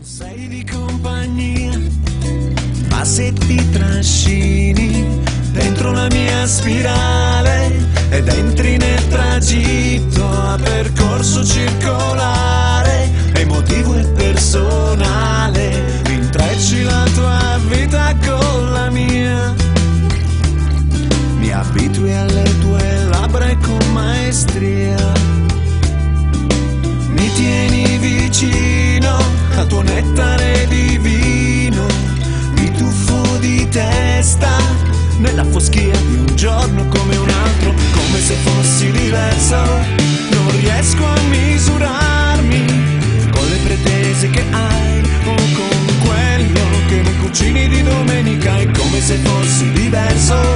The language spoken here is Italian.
Sei di compagnia, ma se ti trascini dentro la mia spirale ed entri nel tragitto a percorso circolare, emotivo e personale, intrecci la tua vita con la mia, mi abitui alle tue labbra e con maestria mi tieni vicino al tuo nettare divino, mi tuffo di testa nella foschia di un giorno come un altro, come se fossi diverso. Non riesco a misurarmi con le pretese che hai o con quello che mi cucini di domenica. È come se fossi diverso.